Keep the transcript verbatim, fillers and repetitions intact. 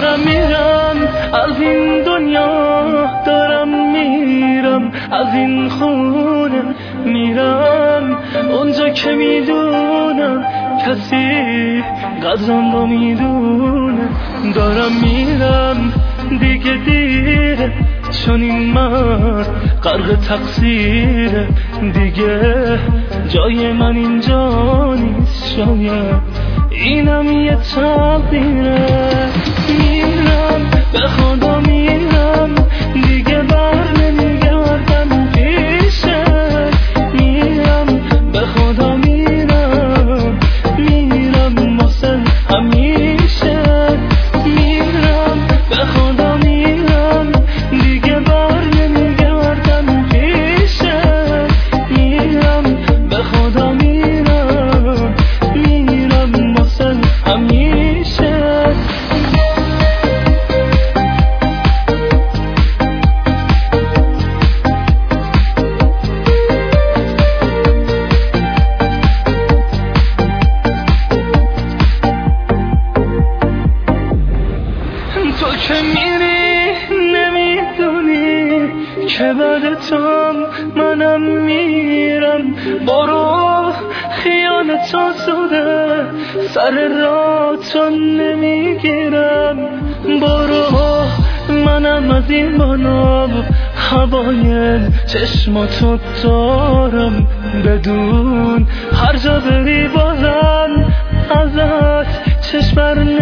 دارم میرم از این دنیا، دارم میرم از این خونه، میرم اونجا که میدونم کسی قدرم رو میدونه. دارم میرم دیگه دیره، چون این مرد غرق تقصیره، دیگه جای من اینجا نیست، شاید اینم یه تقدیره. میرم به خدا میرم دیگه بر نمیگردم پیشه، میرم به خدا میرم، میرم واسه همیشه، میرم به خدا میرم دیگه بر نمیگردم پیشه، میرم به خدا میرم، میرم واسه همیشه. تو که میری نمیدونی که بعد تو منم میرم، برو خیانت آسوده سر راه تو نمیگیرم، برو منم از این بالا هوای چشماتو دارم، بدون هر جا بری بازم ازت چشم بر